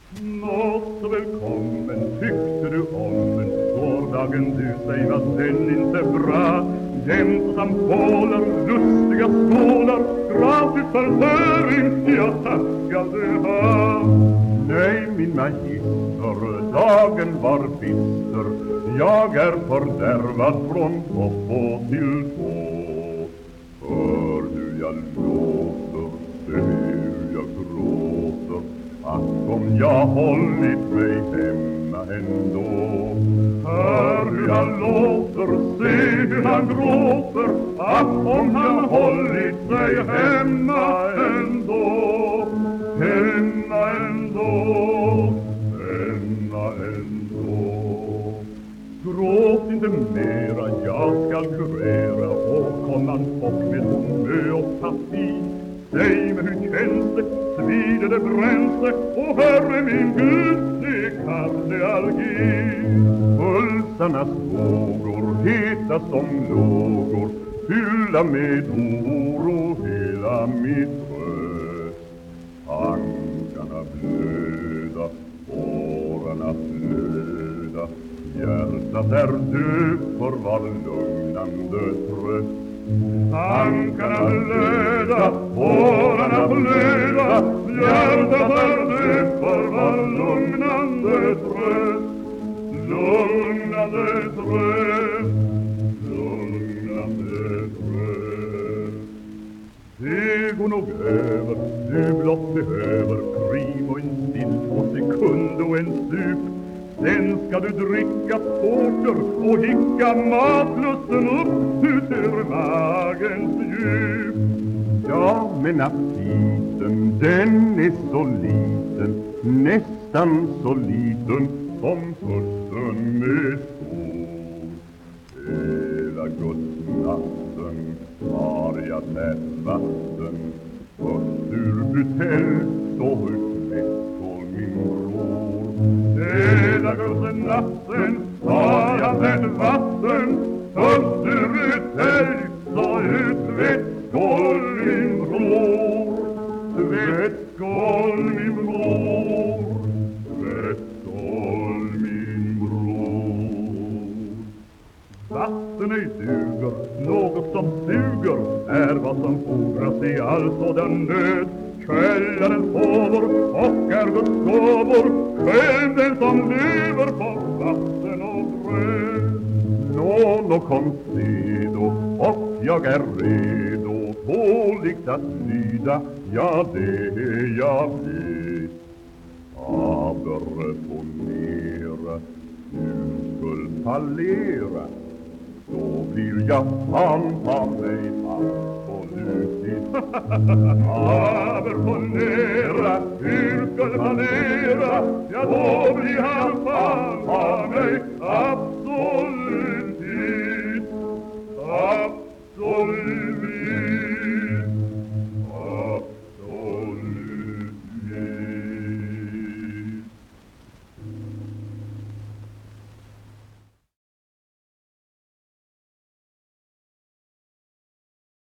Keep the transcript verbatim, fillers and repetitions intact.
Nå, så välkommen, tyckte du om en gårdagen du säg var den inte bra. Jämt som bålar, lustiga skålar, gratis förföring, jag tackar du ha. Nej, min magister, dagen var bister, jag är fördärvad från topp och till tå. Hör hur jag låter, hur jag gråter, att om jag hållit mig hemma ändå. Hör hur jag låter, se hur han gråter, att om han hållit sig hemma ändå. Hemma ändå, hemma ändå. Gråt inte mera, jag skall kurera och komma och med humö och parti. Säg mig hur känns det, svider det, bränns det, och herre min Gud, det kardialgi. Pulsarnas vågor, heta som lågor, fylla med oro hela mitt bröst. Tankarna blöda, årarna flöda, hjärtat är döpt för var lugnande tröst. Tankarna blöda, årarna flöda, hjärtat är döpt för var lugnande tröst. Lugnande tröst, lugnande tröst. Det går nog över, du blott behöver krim och en still på sekund och en stup. Sen ska du dricka porter och hicka matlusten upp ut ur magens djup. Ja, men aptiten, den är så liten, nästan så liten som törsten med skor. Hela gudsnatten har jag tätt vatten, först ur butelj så ut mäskål min bror. Hela gudsnatten har jag tätt vatten, först ur butelj så ut mäskål min bror. Vätskål min bror, vätskål min bror. Vatten ej duger, något som suger är vad som fordras i all sådan nöd. Källarens håvor och är Guds gåvor, själv den som lever på vatten och bröd. Nå, nå kom se då, och jag är redo, tåligt att lyda, ja det jag vet. Aber ponera, du skulle fallera, då blir jag fan på mig absolut. Aber ponera, du skulle fallera, ja då blir han fan på mig absolut.